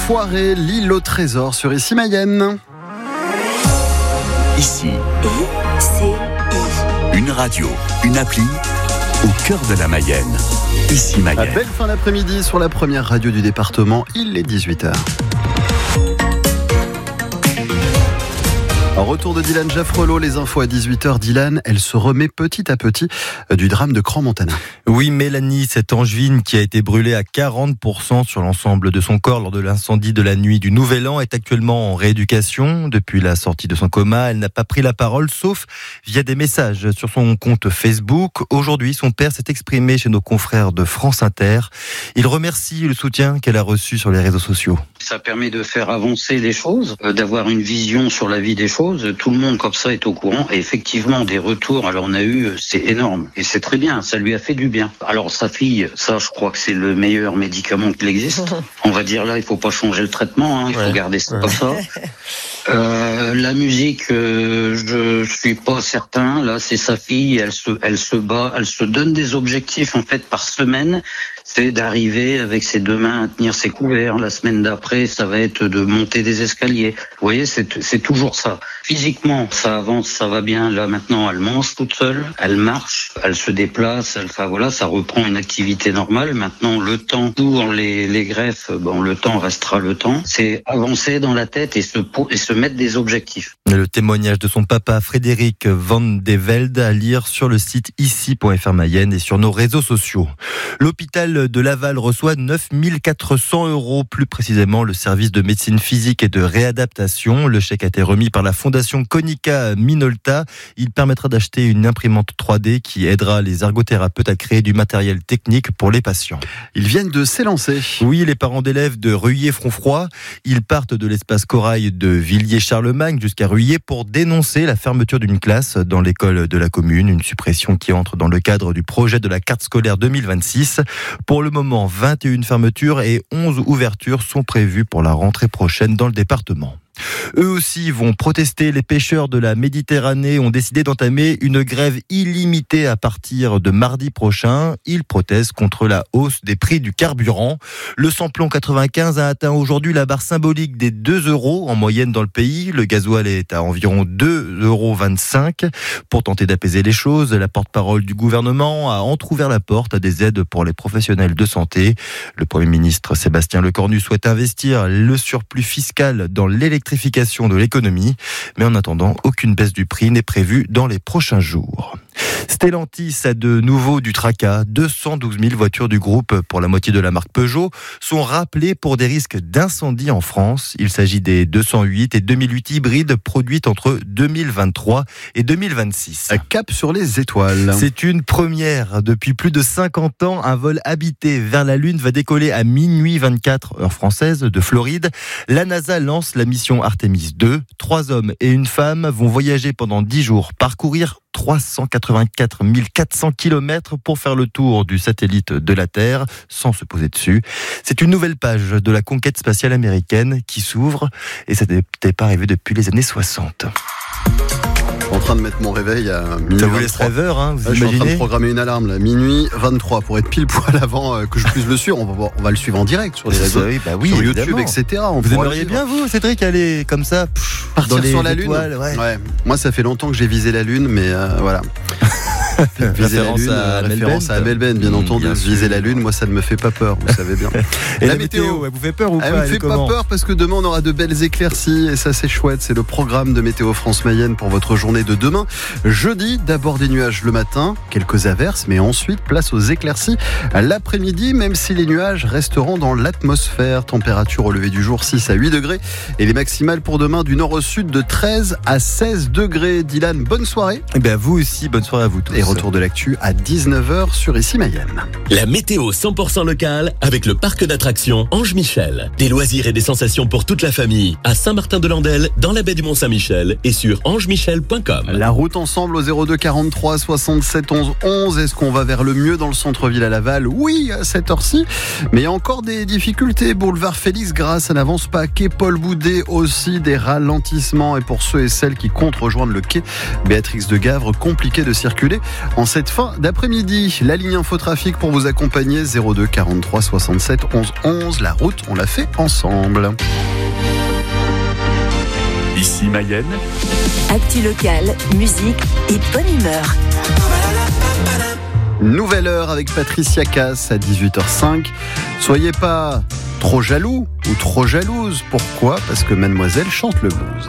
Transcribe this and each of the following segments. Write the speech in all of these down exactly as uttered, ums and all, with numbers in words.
Foiré, l'île au trésor sur Ici Mayenne. Ici, I C I. une radio, une appli au cœur de la Mayenne. Ici À Mayenne. belle fin d'après-midi sur la première radio du département, il est dix-huit heures. En retour de Dylan Jaffrelot, les infos à dix-huit heures. Dylan, elle se remet petit à petit du drame de Crans-Montana. Oui, Mélanie, cette angevine qui a été brûlée à quarante pour cent sur l'ensemble de son corps lors de l'incendie de la nuit du Nouvel An est actuellement en rééducation. Depuis la sortie de son coma, elle n'a pas pris la parole, sauf via des messages sur son compte Facebook. Aujourd'hui, son père s'est exprimé chez nos confrères de France Inter. Il remercie le soutien qu'elle a reçu sur les réseaux sociaux. Ça permet de faire avancer les choses, euh, d'avoir une vision sur la vie des choses. Tout le monde comme ça est au courant. Et effectivement, des retours, alors on a eu, c'est énorme. Et c'est très bien, ça lui a fait du bien. Alors sa fille, ça je crois que c'est le meilleur médicament qu'il existe. On va dire là, il faut pas changer le traitement, hein, il faut ouais. garder ça comme ça. Euh, la musique, euh, je suis pas certain. Là, c'est sa fille, elle se, elle se bat, elle se donne des objectifs en fait par semaine. C'est d'arriver avec ses deux mains à tenir ses couverts. La semaine d'après, ça va être de monter des escaliers. Vous voyez, c'est, c'est toujours ça. Physiquement, ça avance, ça va bien. Là, maintenant, elle mange toute seule, elle marche, elle se déplace. Elle, enfin voilà, ça reprend une activité normale. Maintenant, le temps pour les, les greffes, bon, le temps restera le temps. C'est avancer dans la tête et se, et se mettre des objectifs. Le témoignage de son papa, Frédéric Van de Velde, à lire sur le site ici point f r Mayenne et sur nos réseaux sociaux. L'hôpital de Laval reçoit neuf mille quatre cents euros, plus précisément le service de médecine physique et de réadaptation. Le chèque a été remis par la fondation Konica Minolta. Il permettra d'acheter une imprimante trois D qui aidera les ergothérapeutes à créer du matériel technique pour les patients. Ils viennent de s'élancer. Oui, les parents d'élèves de Ruillé-Frontfroid, ils partent de l'espace Corail de Villiers-Charlemagne jusqu'à Ruillé pour dénoncer la fermeture d'une classe dans l'école de la commune, une suppression qui entre dans le cadre du projet de la carte scolaire deux mille vingt-six. Pour le moment, vingt et une fermetures et onze ouvertures sont prévues pour la rentrée prochaine dans le département. Eux aussi vont protester. Les pêcheurs de la Méditerranée ont décidé d'entamer une grève illimitée à partir de mardi prochain. Ils protestent contre la hausse des prix du carburant. Le samplon quatre-vingt-quinze a atteint aujourd'hui la barre symbolique des deux euros en moyenne dans le pays. Le gasoil est à environ deux euros vingt-cinq. Pour tenter d'apaiser les choses, la porte-parole du gouvernement a entrouvert la porte à des aides pour les professionnels de santé. Le Premier ministre Sébastien Lecornu souhaite investir le surplus fiscal dans l'électricité de l'économie, mais en attendant, aucune baisse du prix n'est prévue dans les prochains jours. Stellantis a de nouveau du tracas. deux cent douze mille voitures du groupe, pour la moitié de la marque Peugeot, sont rappelées pour des risques d'incendie en France. Il s'agit des deux cent huit et deux mille huit hybrides produites entre deux mille vingt-trois et deux mille vingt-six. À cap sur les étoiles. C'est une première. Depuis plus de cinquante ans, un vol habité vers la Lune va décoller à minuit vingt-quatre heure française de Floride. La NASA lance la mission Artemis deux. Trois hommes et une femme vont voyager pendant dix jours, parcourir trois cent quatre-vingt-quatre mille quatre cents kilomètres pour faire le tour du satellite de la Terre sans se poser dessus. C'est une nouvelle page de la conquête spatiale américaine qui s'ouvre et ça n'était pas arrivé depuis les années soixante. En train de mettre mon réveil à minuit Ça vous laisse vingt-trois. rêveur, hein, vous Je suis en train imaginez de programmer une alarme là, minuit vingt-trois pour être pile poil avant euh, que je puisse le suivre. On va, voir- on va le suivre en direct sur les réseaux, Oui, bah oui, sur évidemment. YouTube, et cetera. On Vous pourra le aimeriez suivre. bien, vous, Cédric, aller comme ça pff, Partir dans les sur la Lune. étoiles, ouais. Ouais. Moi, ça fait longtemps que j'ai visé la Lune, mais euh, voilà. Viser la Référence Lune, à euh, Mel référence Bent. à Mel Bent, bien Mmh, entendu. bien Viser sûr. la Lune, moi, ça ne me fait pas peur, vous savez bien. Et La la, météo. météo, elle vous fait peur ou pas? Elle me Elle fait est pas comment peur parce que demain on aura de belles éclaircies et ça c'est chouette, c'est le programme de Météo France Mayenne pour votre journée de demain. Jeudi, d'abord des nuages le matin, quelques averses, mais ensuite place aux éclaircies à l'après-midi, même si les nuages resteront dans l'atmosphère. Température au lever du jour six à huit degrés et les maximales pour demain du nord au sud de treize à seize degrés. Dylan, bonne soirée. Eh bien, vous aussi, bonne soirée à vous tous. Et retour de l'actu à dix-neuf heures sur Ici Mayenne. La météo cent pour cent locale avec le parc d'attractions Ange Michel. Des loisirs et des sensations pour toute la famille à Saint-Martin-de-Landelle, dans la baie du Mont-Saint-Michel et sur ange michel point com. La route ensemble au zéro deux quarante-trois soixante-sept onze onze. Est-ce qu'on va vers le mieux dans le centre-ville à Laval? Oui, à cette heure-ci. Mais il y a encore des difficultés. Boulevard Félix Grasse, ça n'avance pas. Quai Paul Boudet aussi, des ralentissements. Et pour ceux et celles qui comptent rejoindre le quai Béatrix de Gavre, compliqué de circuler en cette fin d'après-midi. La ligne Infotrafic pour vous accompagner, zéro deux quarante-trois soixante-sept onze onze. La route, on l'a fait ensemble. Ici Mayenne. Actu locale, musique et bonne humeur. Nouvelle heure avec Patricia Cass à dix-huit heures cinq. Soyez pas trop jaloux ou trop jalouse. Pourquoi ? Parce que Mademoiselle chante le blues.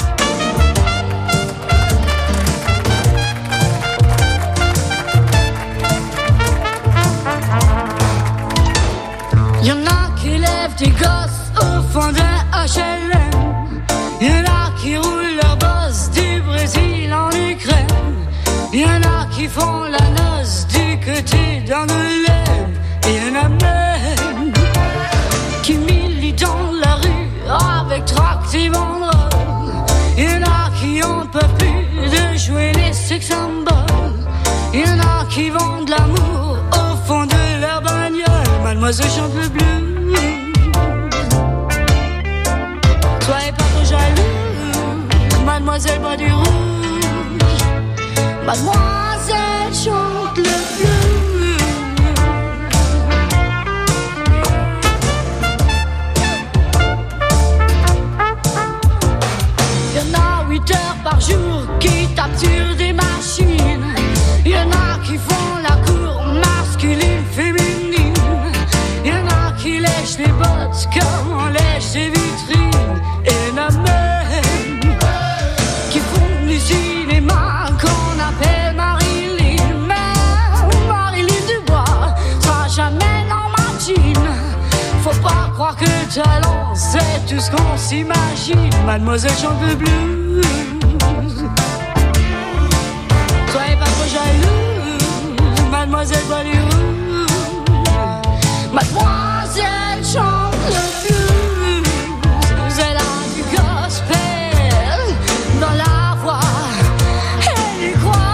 Y'en a qui lèvent des gosses au fond d'un H L M. Y'en a qui roulent leur boss du Brésil en Ukraine. Y'en a qui font la noce du côté d'Angoulême. Et y'en a même qui militent dans la rue avec tract et banderoles. Y'en a qui en peuvent plus de jouer les sex symboles. Y'en a qui vendent l'amour au fond de leur bagnole. Mademoiselle chante le blues. Soyez pas trop jaloux, mademoiselle boit du rouge. Mademoiselle chante le blues. Y'en a huit heures par jour qui tapent sur des machines. Y'en a qui font la cour masculine, féminine. Y'en a qui lèchent les bottes comme on lèche les vitrines. Et y'en a même qui font du cinéma qu'on appelle Marilyn. Mais Marilyn Dubois sera jamais dans ma jean. Faut pas croire que le talent c'est tout ce qu'on s'imagine. Mademoiselle chante le blues. Soyez pas trop jaloux, mademoiselle boit du rouge. Mademoiselle chante le blues. Elle a du gospel dans la voix. Elle y croit.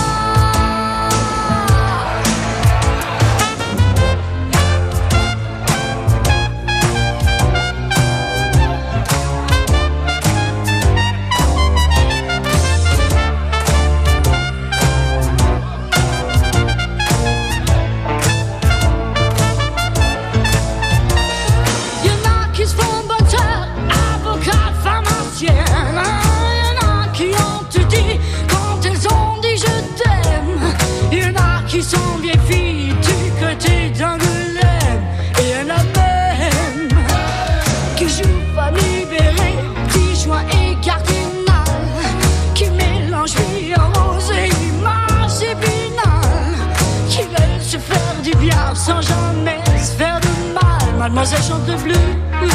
Qui sont bien filles du côté d'Angoulême. Et y'en a même qui jouent pas libéré, petits joints et cardinal, qui mélangent vie en rose et image épinal, qui veulent se faire du bien sans jamais se faire de mal. Mademoiselle chante le blues.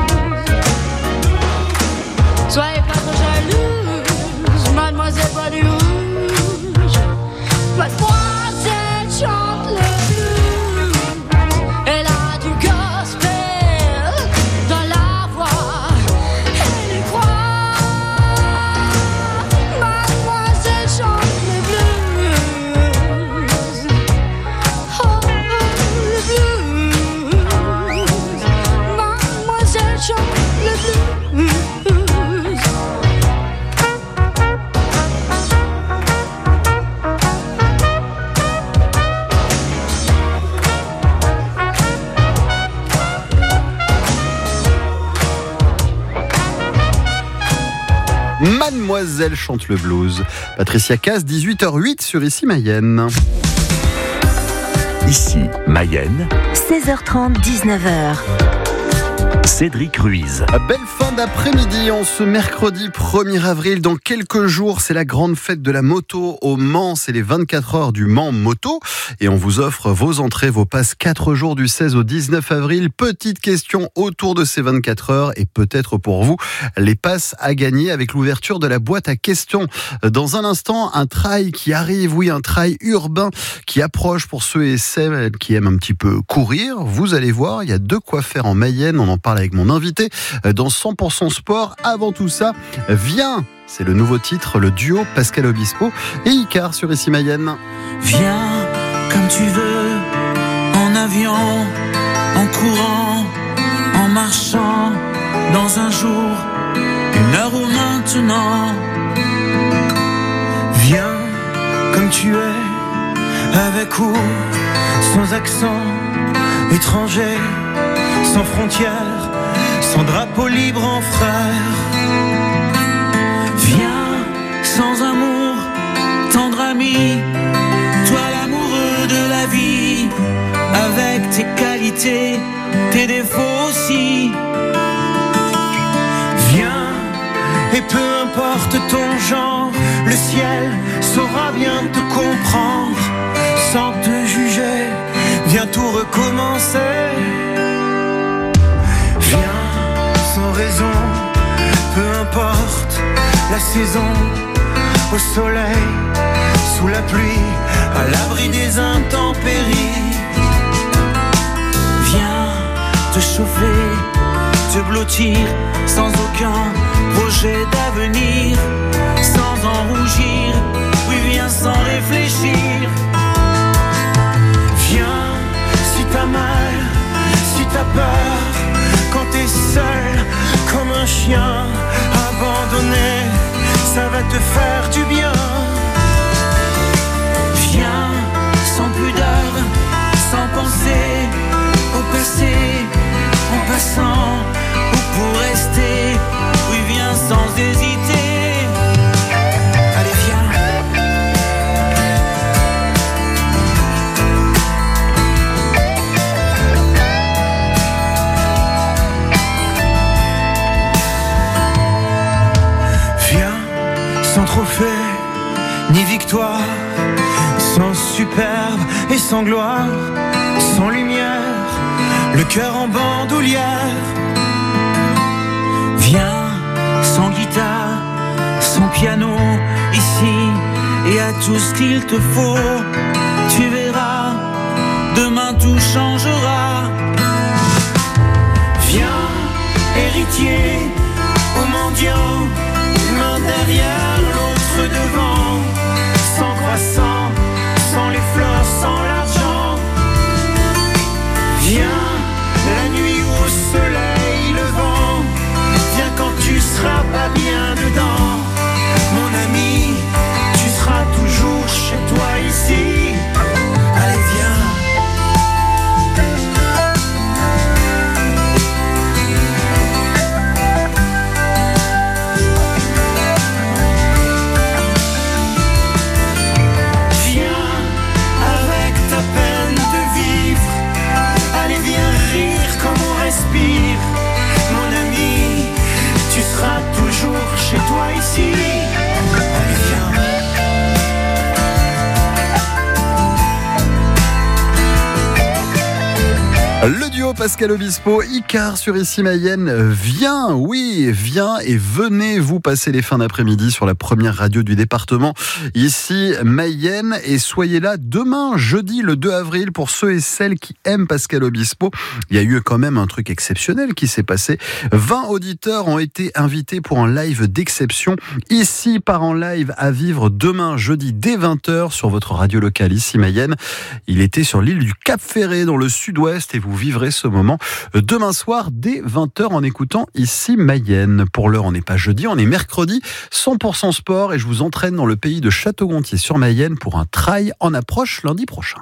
Soyez pas trop jalouse, mademoiselle boit du rouge. Mademoiselle chante le blues. Elle a du gospel dans la voix. Elle y croit. Mademoiselle chante le blues. Oh, le blues. Mademoiselle chante le blues. Mademoiselle chante le blues. Patricia Cass, dix-huit heures huit sur Ici Mayenne. Ici Mayenne. seize heures trente, dix-neuf heures. Cédric Ruiz. Belle fin d'après-midi en ce mercredi premier avril. Dans quelques jours, c'est la grande fête de la moto au Mans. C'est les vingt-quatre heures du Mans Moto. Et on vous offre vos entrées, vos passes quatre jours du seize au dix-neuf avril. Petite question autour de ces vingt-quatre heures et peut-être pour vous, les passes à gagner avec l'ouverture de la boîte à questions. Dans un instant, un trail qui arrive, oui, un trail urbain qui approche pour ceux et celles qui aiment un petit peu courir. Vous allez voir, il y a de quoi faire en Mayenne. On en parle avec mon invité dans cent pour cent sport. Avant tout ça, viens, c'est le nouveau titre, le duo Pascal Obispo et Icar sur Ici Mayenne. Viens comme tu veux, en avion, en courant, en marchant, dans un jour, une heure ou maintenant. Viens comme tu es, avec ou sans accent, étranger, sans frontières, sans drapeau libre en frère. Viens sans amour, tendre ami, toi l'amoureux de la vie, avec tes qualités, tes défauts aussi. Viens, et peu importe ton genre, le ciel saura bien te comprendre. Sans te juger, viens tout recommencer. Viens sans raison, peu importe la saison, au soleil, sous la pluie, à l'abri des intempéries. Viens te chauffer, te blottir, sans aucun projet d'avenir, sans en rougir, oui viens sans réfléchir. Viens si t'as mal, si t'as peur, quand t'es seul comme un chien abandonné, ça va te faire du bien. Viens sans pudeur, sans penser au passé, en passant ou pour rester, oui viens sans hésiter. Allez viens. Viens sans trophée ni victoire, sans superbe et sans gloire, sans lumière, le cœur en bandoulière. Viens sans guitare, sans piano, ici, et à tout ce qu'il te faut. Tu verras, demain tout changera. Viens, héritier, au mendiant, l'un derrière, l'autre devant, sans croissant, sans les fleurs, sans l'argent. Viens, la nuit au soleil levant, viens quand tu seras pas bien dedans. Mon ami, tu seras toujours chez toi ici. Allez viens. Viens avec ta peine de vivre. Allez viens rire comme on respire. Mon ami, tu seras toujours chez toi ici. Allez viens. Le duo Pascal Obispo, Icar sur Ici Mayenne, viens, oui, viens et venez vous passer les fins d'après-midi sur la première radio du département, Ici Mayenne, et soyez là demain, jeudi le deux avril, pour ceux et celles qui aiment Pascal Obispo. Il y a eu quand même un truc exceptionnel qui s'est passé. vingt auditeurs ont été invités pour un live d'exception, ici par en live à vivre demain, jeudi, dès vingt heures sur votre radio locale Ici Mayenne. Il était sur l'île du Cap-Ferré, dans le sud-ouest, et vous vivrez ce moment demain soir dès vingt heures en écoutant Ici Mayenne. Pour l'heure, on n'est pas jeudi, on est mercredi, cent pour cent sport, et je vous entraîne dans le pays de Château-Gontier sur Mayenne pour un trail en approche lundi prochain.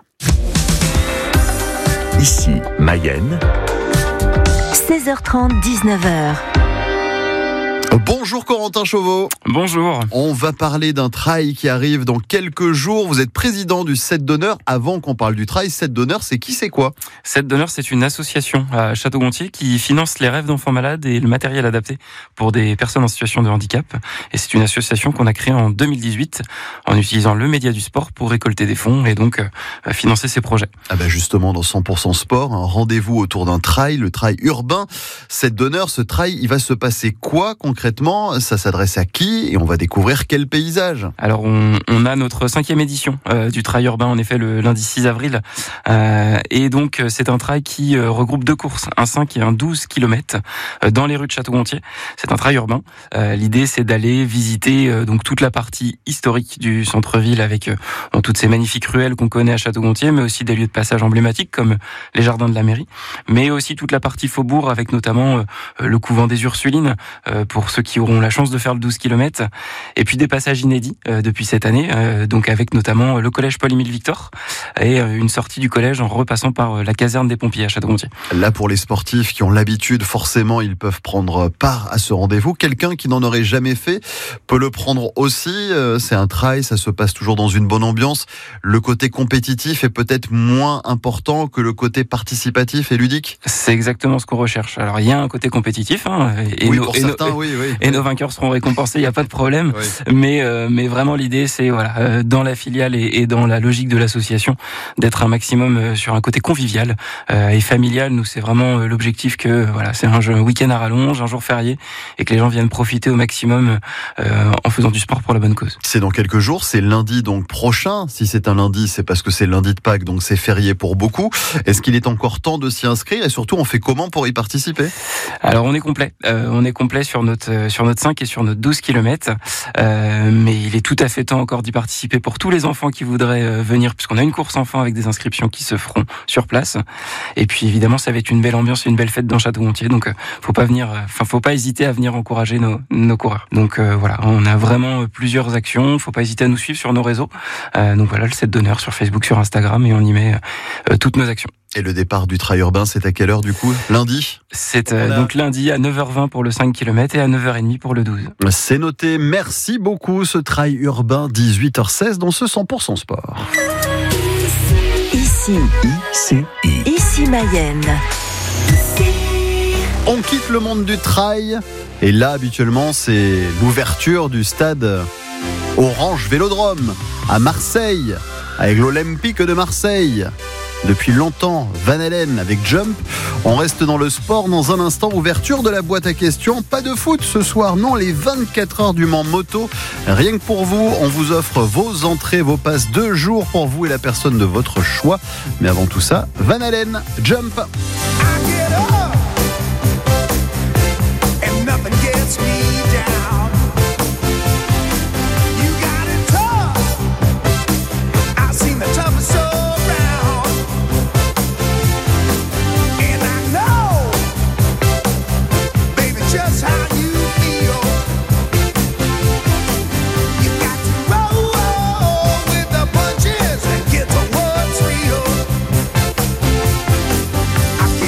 Ici Mayenne. seize heures trente, dix-neuf heures. Bonjour Corentin Chauveau. Bonjour. On va parler d'un trail qui arrive dans quelques jours. Vous êtes président du sept d'honneur. Avant qu'on parle du trail, sept d'honneur, c'est qui, c'est quoi ? sept d'honneur, c'est une association à Château-Gontier qui finance les rêves d'enfants malades et le matériel adapté pour des personnes en situation de handicap. Et c'est une association qu'on a créée en deux mille dix-huit en utilisant le média du sport pour récolter des fonds et donc euh, financer ces projets. Ah ben justement, dans cent pour cent sport, un rendez-vous autour d'un trail, le trail urbain. sept d'honneur, ce trail, il va se passer quoi concrètement ? Ça s'adresse à qui et on va découvrir quel paysage ? Alors on, on a notre cinquième édition euh, du trail urbain en effet le lundi six avril euh, et donc c'est un trail qui euh, regroupe deux courses, un cinq et un douze kilomètres euh, dans les rues de Château-Gontier. C'est un trail urbain. Euh, l'idée c'est d'aller visiter euh, donc toute la partie historique du centre-ville avec euh, toutes ces magnifiques ruelles qu'on connaît à Château-Gontier, mais aussi des lieux de passage emblématiques comme les jardins de la mairie, mais aussi toute la partie faubourg avec notamment euh, le couvent des Ursulines euh, pour pour ceux qui auront la chance de faire le douze kilomètres. Et puis des passages inédits euh, depuis cette année, euh, donc avec notamment le collège Paul-Émile Victor et euh, une sortie du collège en repassant par euh, la caserne des pompiers à Château-Gontier. Là, pour les sportifs qui ont l'habitude, forcément, ils peuvent prendre part à ce rendez-vous. Quelqu'un qui n'en aurait jamais fait peut le prendre aussi. Euh, c'est un trail, ça se passe toujours dans une bonne ambiance. Le côté compétitif est peut-être moins important que le côté participatif et ludique. C'est exactement ce qu'on recherche. Alors, il y a un côté compétitif, hein, et, oui, nos, pour et, certains, nos, oui, oui. et nos vainqueurs seront récompensés, il n'y a pas de problème. Oui. Mais, euh, mais vraiment, l'idée, c'est voilà, euh, dans la filiale et, et dans la logique de l'association, d'être un maximum euh, sur un côté convivial euh, et familial. Nous, c'est vraiment euh, l'objectif que voilà, c'est un, un week-end à rallonge, un jour férié, et que les gens viennent profiter au maximum euh, en faisant du sport pour la bonne cause. C'est dans quelques jours, c'est lundi donc prochain. Si c'est un lundi, c'est parce que c'est lundi de Pâques, donc c'est férié pour beaucoup. Est-ce qu'il est encore temps de s'y inscrire et surtout, on fait comment pour y participer ? Alors, on est complet. Euh, on est complet sur notre euh, sur notre cinq et sur notre douze kilomètres. Euh, mais il est tout à fait temps encore d'y participer pour tous les enfants qui voudraient euh, venir, puisqu'on a une course enfant avec des inscriptions qui se feront sur place. Et puis évidemment, ça va être une belle ambiance et une belle fête dans Château-Gontier. Donc, euh, faut pas venir, enfin, euh, faut pas hésiter à venir encourager nos nos coureurs. Donc euh, voilà, on a vraiment plusieurs actions. Faut pas hésiter à nous suivre sur nos réseaux. Euh, donc voilà, le set d'honneur sur Facebook, sur Instagram, et on y met euh, toutes nos actions. Et le départ du trail urbain, c'est à quelle heure du coup ? Lundi ? C'est euh, a... donc lundi à neuf heures vingt pour le cinq kilomètres et à neuf heures trente pour le douze. C'est noté. Merci beaucoup. Ce trail urbain, dix-huit heures seize dans ce cent pour cent sport. Ici, ici, ici Mayenne. On quitte le monde du trail. Et là, habituellement, c'est l'ouverture du stade Orange Vélodrome à Marseille, avec l'Olympique de Marseille. Depuis longtemps, Van Halen avec Jump. On reste dans le sport dans un instant. Ouverture de la boîte à questions. Pas de foot ce soir, non, les vingt-quatre heures du Mans Moto. Rien que pour vous, on vous offre vos entrées, vos passes, deux jours pour vous et la personne de votre choix. Mais avant tout ça, Van Halen, Jump. I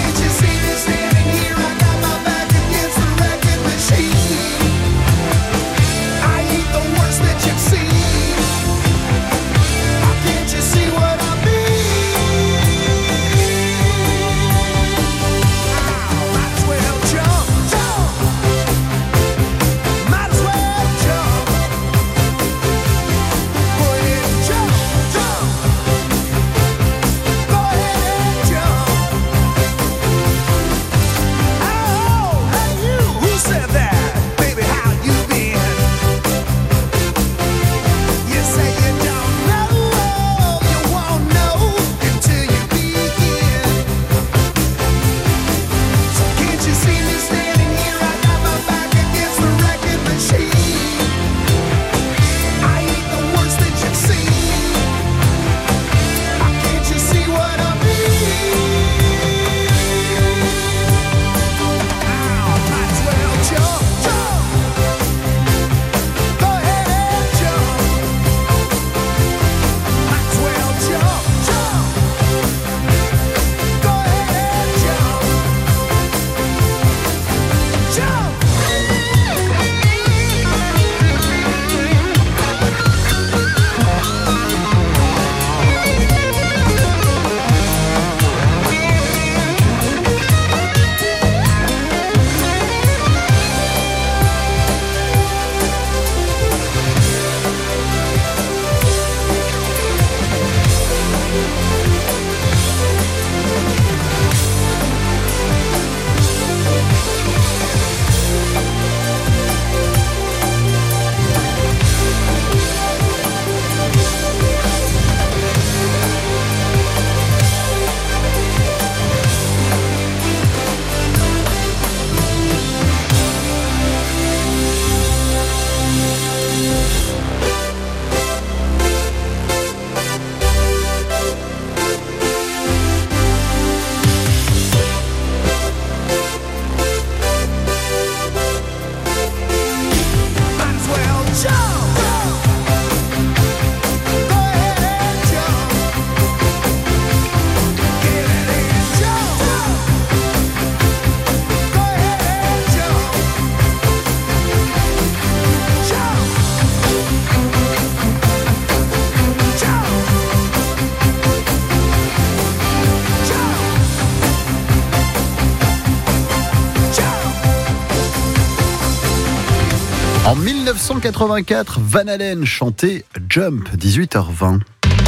En dix-neuf cent quatre-vingt-quatre, Van Halen chantait Jump, dix-huit heures vingt.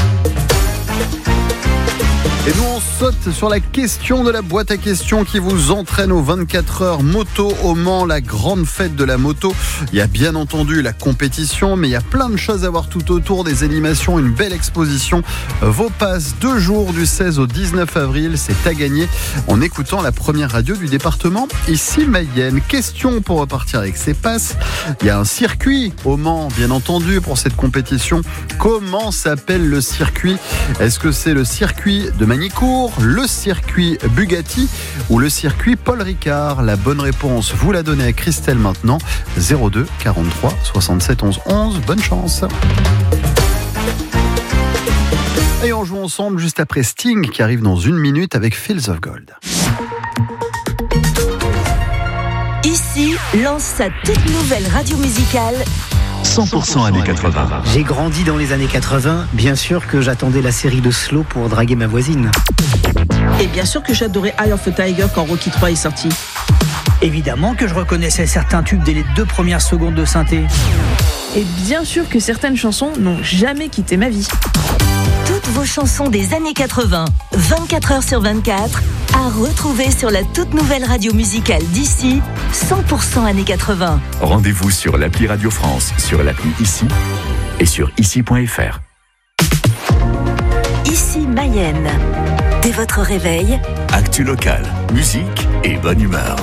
Et nous, on saute sur la question de la boîte à questions qui vous entraîne aux vingt-quatre heures moto au Mans, la grande fête de la moto. Il y a bien entendu la compétition, mais il y a plein de choses à voir tout autour, des animations, une belle exposition. Vos passes deux jours du seize au dix-neuf avril, c'est à gagner en écoutant la première radio du département, ici Mayenne. Question pour repartir avec ces passes. Il y a un circuit au Mans, bien entendu, pour cette compétition. Comment s'appelle le circuit ? Est-ce que c'est le circuit de Manicourt, le circuit Bugatti ou le circuit Paul Ricard? La bonne réponse, vous la donnez à Christelle maintenant. zéro deux quarante-trois soixante-sept onze onze. Bonne chance. Et on joue ensemble juste après Sting qui arrive dans une minute avec Fields of Gold. Ici lance sa toute nouvelle radio musicale cent pour cent années quatre-vingts. J'ai grandi dans les années quatre-vingts. Bien sûr que j'attendais la série de Slow pour draguer ma voisine. Et bien sûr que j'adorais Eye of the Tiger quand Rocky trois est sorti. Évidemment que je reconnaissais certains tubes dès les deux premières secondes de synthé. Et bien sûr que certaines chansons n'ont jamais quitté ma vie. Toutes vos chansons des années quatre-vingts, vingt-quatre heures sur vingt-quatre, à retrouver sur la toute nouvelle radio musicale d'ici, cent pour cent années quatre-vingts. Rendez-vous sur l'appli Radio France, sur l'appli Ici et sur ici point f r. Ici Mayenne. Dès votre réveil, Actu local, musique et bonne humeur.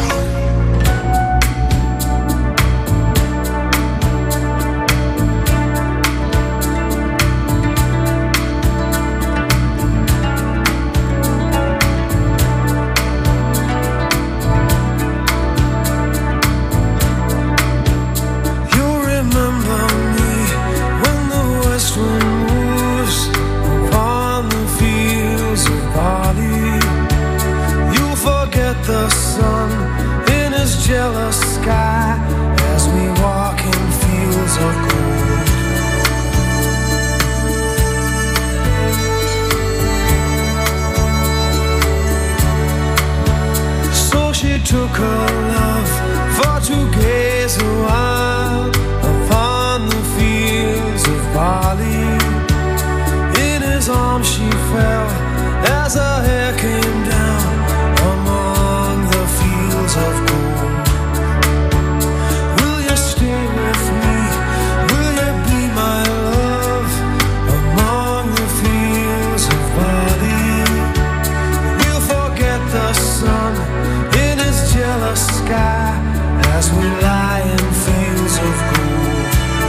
Took her love for to gaze a while upon the fields of barley. In his arms she fell as her hair came down among the fields of gold. Will you stay with me? Will you be my love among the fields of barley? We'll forget the sun in his jealous sky as we lie in fields of gold.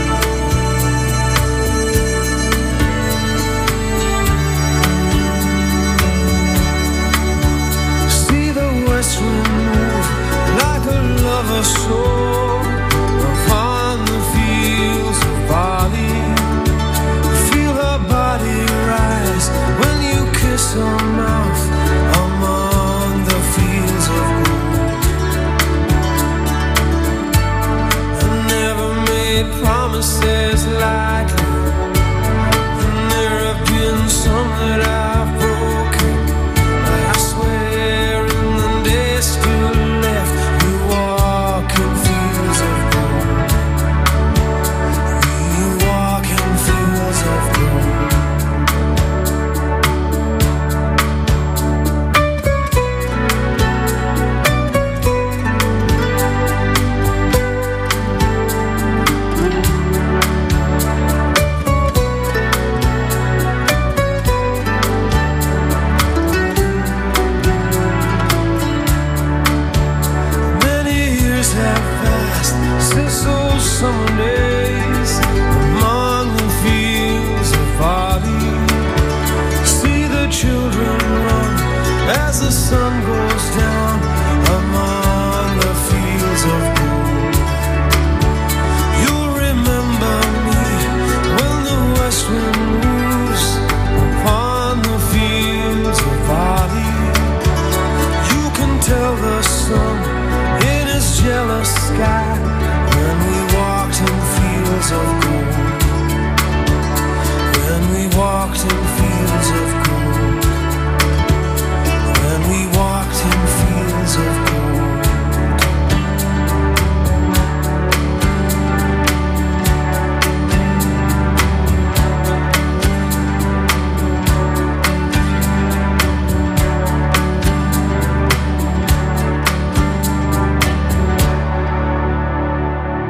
See the west wind move like a lover's soul upon the fields of barley. Feel her body rise when you kiss her mouth among the fields of gold. I never made promises lightly, and there have been some that I've broken. I swear in the days still left, we walk in fields of gold. We walk in fields of gold. Many years have passed since those summer days among the fields of barley. See the children run as the sun goes down among the fields of gold. You'll remember me when the west wind moves upon the fields of barley. You can tell the sun in his jealous sky when we walked in fields of gold. When we walked in fields of gold. When we walked in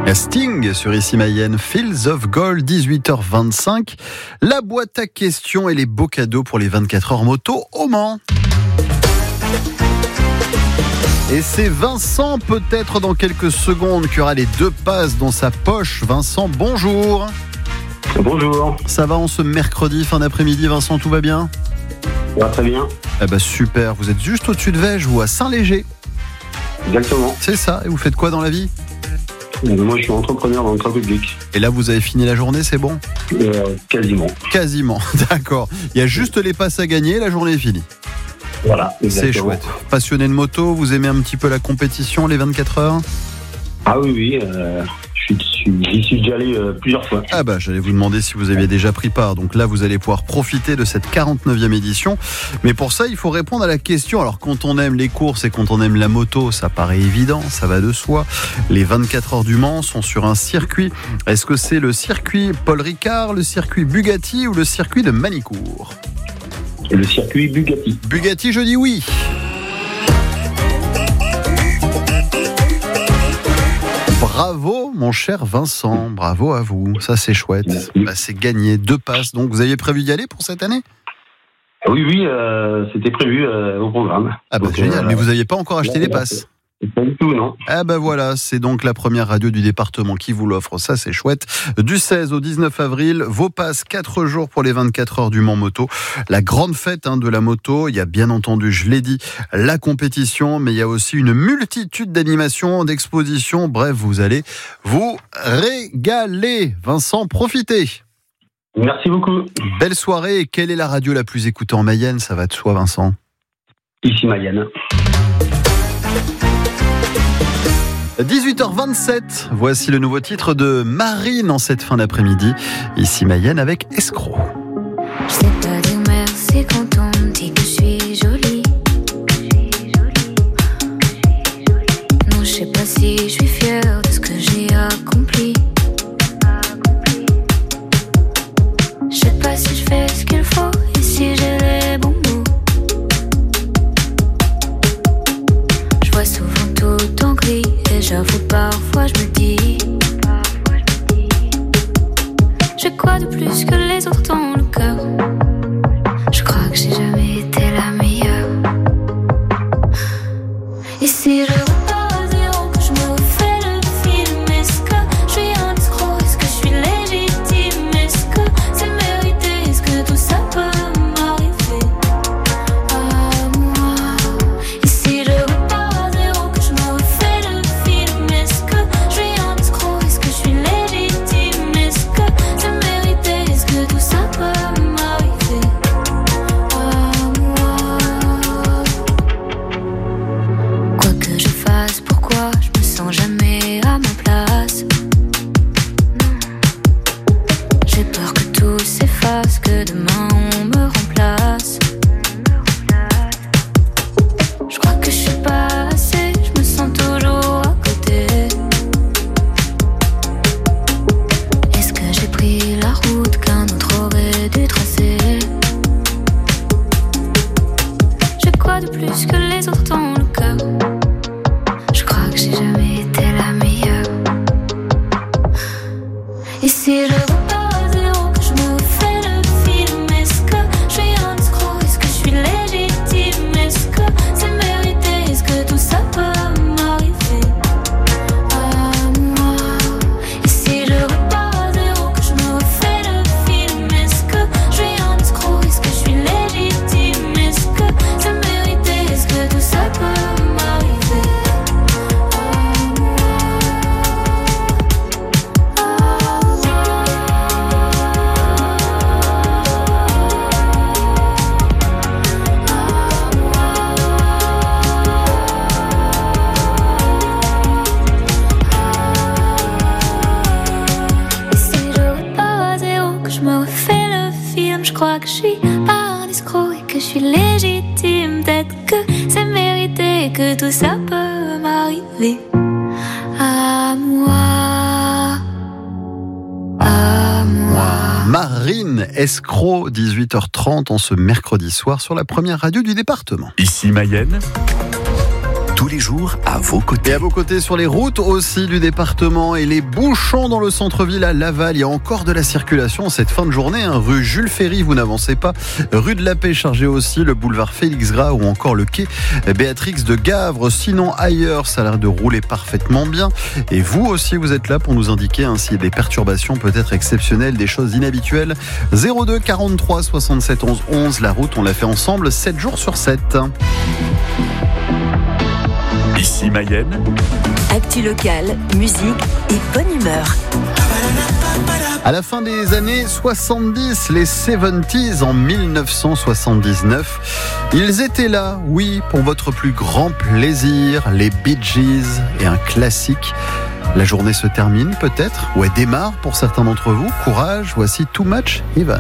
Sting sur Ici Mayenne, Fields of Gold, dix-huit heures vingt-cinq. La boîte à questions et les beaux cadeaux pour les vingt-quatre heures moto au Mans. Et c'est Vincent, peut-être dans quelques secondes, qui aura les deux passes dans sa poche. Vincent, bonjour. Bonjour. Ça va en ce mercredi, fin d'après-midi, Vincent, tout va bien ? Ça va très bien. Eh ben super, vous êtes juste au-dessus de Vège ou à Saint-Léger ? Exactement. C'est ça, et vous faites quoi dans la vie ? Moi, je suis entrepreneur dans le travail public. Et là, vous avez fini la journée, c'est bon ? euh, Quasiment. Quasiment, d'accord. Il y a juste les passes à gagner, la journée est finie. Voilà, exactement. C'est chouette. Passionné de moto, vous aimez un petit peu la compétition, les vingt-quatre heures ? Ah oui, oui. Euh, je suis, j'y suis déjà allé euh, plusieurs fois. Ah bah, j'allais vous demander si vous aviez déjà pris part. Donc là, vous allez pouvoir profiter de cette quarante-neuvième édition. Mais pour ça, il faut répondre à la question. Alors, quand on aime les courses et quand on aime la moto, ça paraît évident, ça va de soi. Les vingt-quatre heures du Mans sont sur un circuit. Est-ce que c'est le circuit Paul Ricard, le circuit Bugatti ou le circuit de Manicourt ? Le circuit Bugatti. Bugatti, je dis oui. Bravo, mon cher Vincent. Bravo à vous. Ça, c'est chouette. Bah, c'est gagné. Deux passes. Donc, vous aviez prévu d'y aller pour cette année ? Oui, oui, euh, c'était prévu euh, au programme. Ah bah, donc, génial. Euh, Mais vous n'aviez pas encore acheté les passes ? Pas du tout, non. Ah ben voilà, c'est donc la première radio du département qui vous l'offre, ça c'est chouette. Du seize au dix-neuf avril, vos passes, quatre jours pour les vingt-quatre heures du Mans Moto. La grande fête hein, de la moto, il y a bien entendu, je l'ai dit, la compétition, mais il y a aussi une multitude d'animations, d'expositions, bref, vous allez vous régaler. Vincent, profitez. Merci beaucoup. Belle soirée, et quelle est la radio la plus écoutée en Mayenne ? Ça va de soi, Vincent. Ici Mayenne. dix-huit heures vingt-sept, voici le nouveau titre de Marine en cette fin d'après-midi. Ici Mayenne avec Escroc. Je sais pas dire merci quand on me dit que je suis jolie. Non, je sais pas si je suis fière de ce que j'ai accompli. Je sais pas si je fais ce qu'il faut et si j'ai les bons mots. Je vois souvent tout en gris. Et j'avoue parfois je me dis, j'ai quoi de plus que les autres dans le cœur? Je crois que j'ai jamais été la meilleure. Et si je repars à zéro, que je me refais le film, est-ce que je suis un escroc? Est-ce que je suis légitime? Est-ce que c'est mérité? Est-ce que tout ça peut m'arriver à moi? Et si je repars à zéro, que je me refais le film, est-ce que je suis un escroc? Est-ce que je suis légitime? Est-ce que c'est mérité? Est-ce que tout ça peut m'arriver à moi? Quoi que je fasse, pourquoi je me sens jamais à ma place? J'ai peur que tout s'efface, que demain on me remplace. Je crois que je suis pas assez, je me sens toujours à côté. Est-ce que j'ai pris la route qu'un autre aurait dû tracer? J'ai quoi de plus que les autres dans le cœur? Je crois que j'ai jamais été la meilleure. Et si je repars à zéro, que je me refais le film, est-ce que je suis un escroc? Est-ce que je suis légitime? Est-ce que c'est mérité? Est-ce que tout ça peut m'arriver à moi? Et si je repars à zéro, que je me refais le film, est-ce que je suis un escroc? Est-ce que je suis légitime? Est-ce que c'est mérité? Est-ce que tout ça peut m'arriver à moi? Et si je repars à zéro, que je me refais le film, je crois que je suis pas un escroc et que je suis légitime. Peut-être que c'est mérité et que tout ça peut m'arriver à moi. À moi. Marine Escroc, dix-huit heures trente en ce mercredi soir sur la première radio du département. Ici Mayenne, tous les jours à vos côtés. Et à vos côtés sur les routes aussi du département et les bouchons dans le centre-ville à Laval. Il y a encore de la circulation cette fin de journée. Hein. Rue Jules Ferry, vous n'avancez pas. Rue de la Paix chargée aussi. Le boulevard Félix Gras ou encore le quai Béatrix de Gavre. Sinon ailleurs, ça a l'air de rouler parfaitement bien. Et vous aussi, vous êtes là pour nous indiquer hein, s'il y a des perturbations peut-être exceptionnelles, des choses inhabituelles. zéro deux quarante-trois soixante-sept onze onze. La route, on l'a fait ensemble sept jours sur sept. Ici Mayenne. Actu locale, musique et bonne humeur. À la fin des années soixante-dix, les soixante-dix en mille neuf cent soixante-dix-neuf, ils étaient là, oui, pour votre plus grand plaisir, les Bee Gees et un classique. La journée se termine peut-être, ou elle démarre pour certains d'entre vous. Courage, voici Too Much Heaven.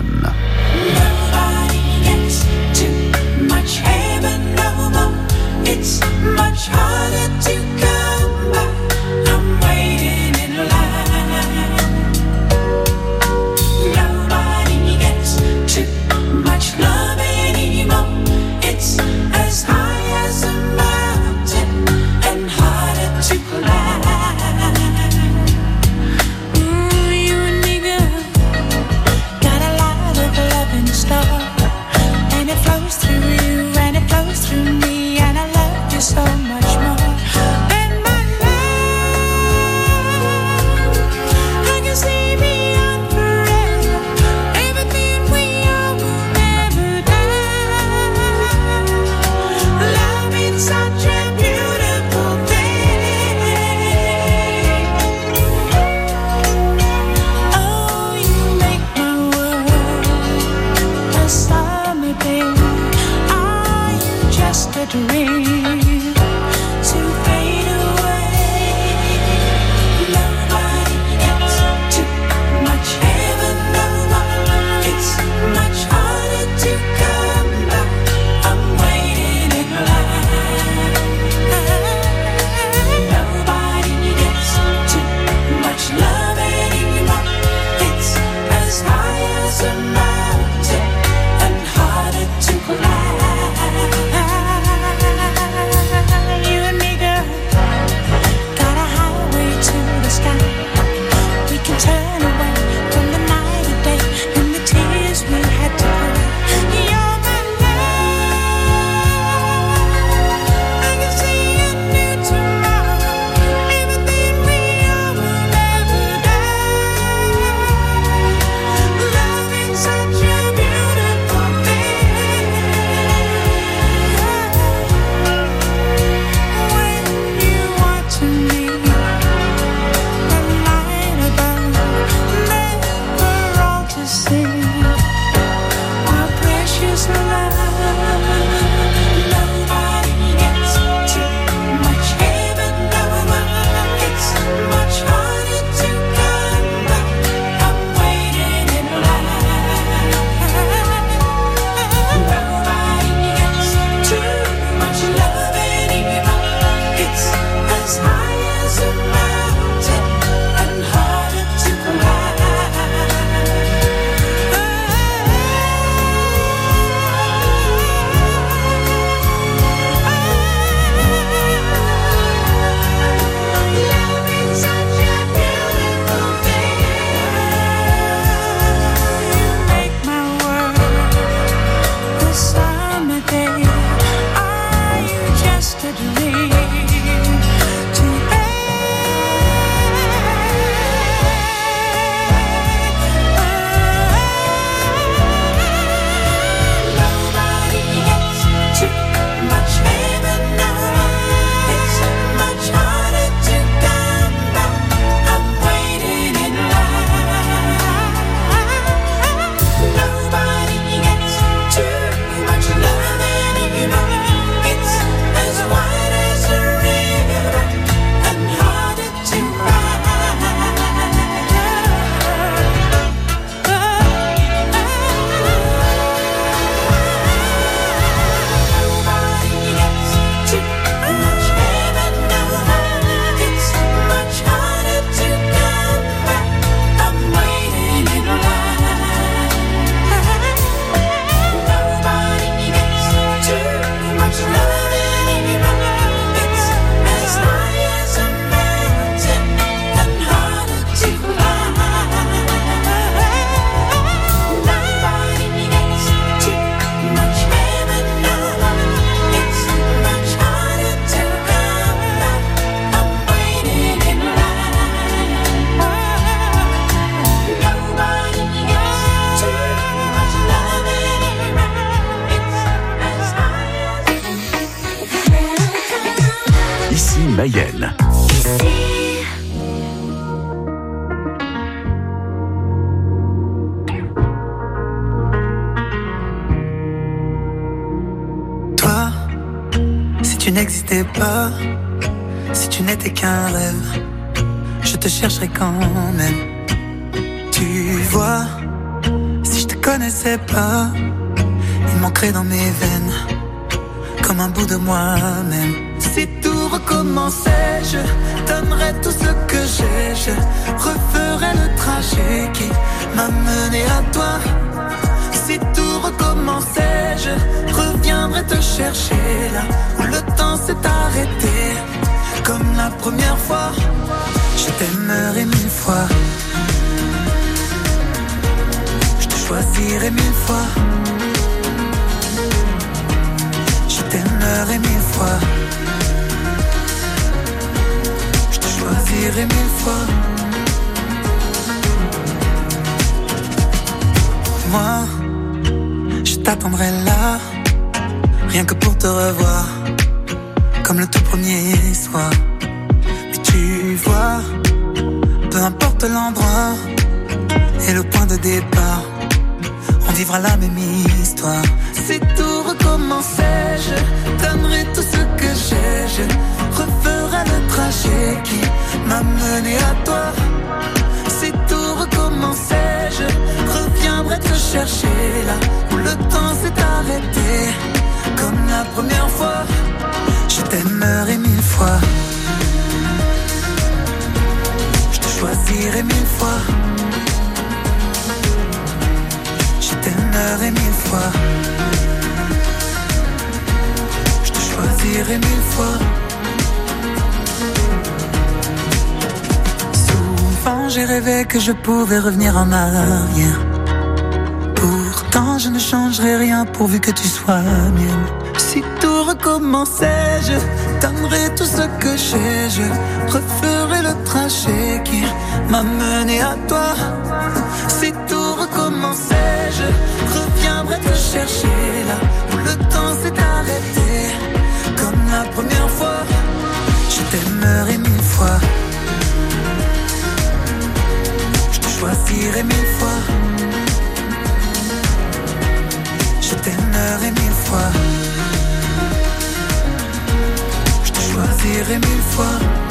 Much harder to come by. I'm waiting in line. Nobody gets too much love anymore. It's as high as a mountain and harder to climb. Ooh, you and me, girl, got a lot of love in store, and it flows through you and it flows through me. So much more than Mayenne. Toi, si tu n'existais pas, si tu n'étais qu'un rêve, je te chercherais quand même. Tu vois, si je te connaissais pas, il manquerait dans mes veines comme un bout de moi-même. Si tout recommençait, je donnerais tout ce que j'ai. Je referais le trajet qui m'a mené à toi. Si tout recommençait, je reviendrais te chercher là où le temps s'est arrêté. Comme la première fois, je t'aimerais mille fois. Je te choisirais mille fois. Je t'aimerais mille fois. Je te choisirais mille fois. Moi, je t'attendrai là, rien que pour te revoir, comme le tout premier soir. Mais tu vois, peu importe l'endroit et le point de départ, on vivra la même histoire. Si tout recommençait, je donnerais tout ce que j'ai. Je referais le trajet qui m'a mené à toi. Si tout recommençait, je reviendrais te chercher là où le temps s'est arrêté. Comme la première fois, je t'aimerais mille fois. Je te choisirais mille fois. Je t'aimerais mille fois. Je te choisirais mille fois. Souvent j'ai rêvé que je pouvais revenir en arrière. Pourtant je ne changerai rien pourvu que tu sois mienne. Si tout recommençait, je donnerais tout ce que j'ai. Je referais le trajet qui m'a mené à toi. Si tout recommençait, je reviendrais te chercher là où le temps s'est arrêté. Comme la première fois, je t'aimerais mille fois. Je te choisirais mille fois. Je t'aimerais mille fois. Je te choisirais mille fois.